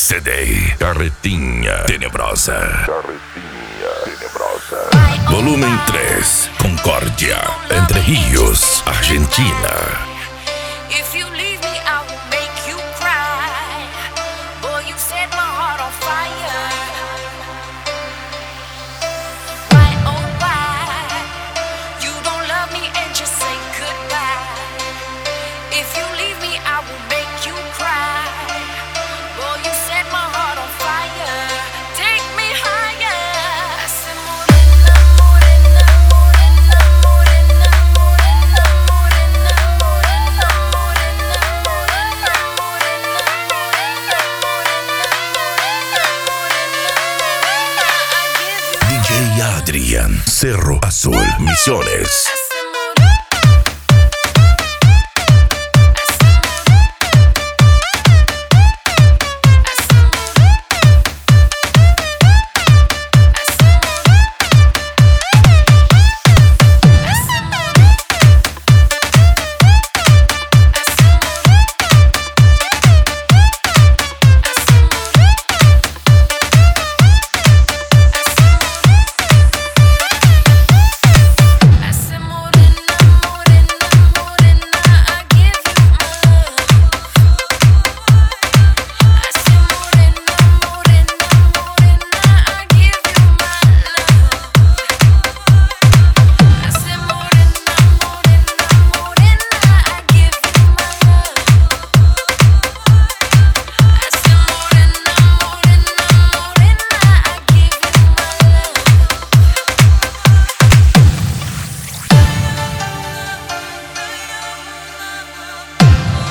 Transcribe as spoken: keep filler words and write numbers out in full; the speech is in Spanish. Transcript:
C D Carretinha Tenebrosa. Carretinha Tenebrosa. Volumen tres, Concórdia, Entre Rios, Argentina. If you leave me, I will make you cry. Boy, you set my heart on fire. Why, oh why? You don't love me and just say goodbye. If you leave me, I will make you cry. Boy, you set my heart on fire. Take me higher. I said, morena, morena, morena, morena, morena, morena, morena, morena, morena, morena, morena, morena, morena, morena. I give you D J Adrian, Cerro Azul, Misiones.